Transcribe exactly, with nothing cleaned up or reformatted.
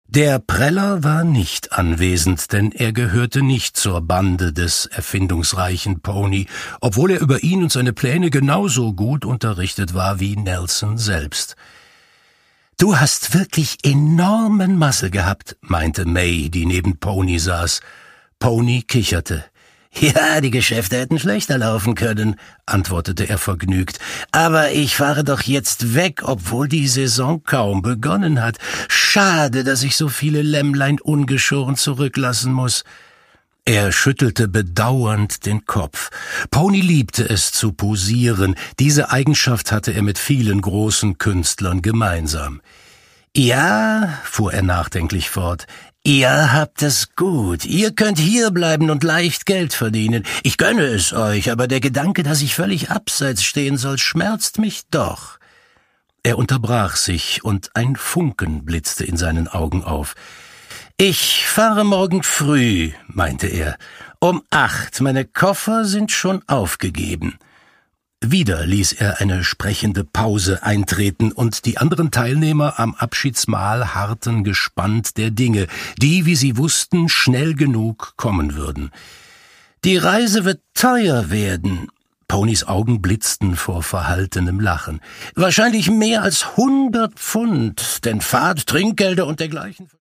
Der Preller war nicht anwesend, denn er gehörte nicht zur Bande des erfindungsreichen Pony, obwohl er über ihn und seine Pläne genauso gut unterrichtet war wie Nelson selbst. »Du hast wirklich enormen Muscle gehabt«, meinte May, die neben Pony saß. Pony kicherte. »Ja, die Geschäfte hätten schlechter laufen können«, antwortete er vergnügt. »Aber ich fahre doch jetzt weg, obwohl die Saison kaum begonnen hat. Schade, dass ich so viele Lämmlein ungeschoren zurücklassen muss.« Er schüttelte bedauernd den Kopf. Pony liebte es zu posieren. Diese Eigenschaft hatte er mit vielen großen Künstlern gemeinsam. »Ja«, fuhr er nachdenklich fort, »ihr habt es gut. Ihr könnt hierbleiben und leicht Geld verdienen. Ich gönne es euch, aber der Gedanke, dass ich völlig abseits stehen soll, schmerzt mich doch.« Er unterbrach sich, und ein Funken blitzte in seinen Augen auf. »Ich fahre morgen früh«, meinte er. »Um acht. Meine Koffer sind schon aufgegeben.« Wieder ließ er eine sprechende Pause eintreten, und die anderen Teilnehmer am Abschiedsmahl harrten gespannt der Dinge, die, wie sie wussten, schnell genug kommen würden. »Die Reise wird teuer werden.« Ponys Augen blitzten vor verhaltenem Lachen. »Wahrscheinlich mehr als hundert Pfund, denn Fahrt, Trinkgelder und dergleichen.«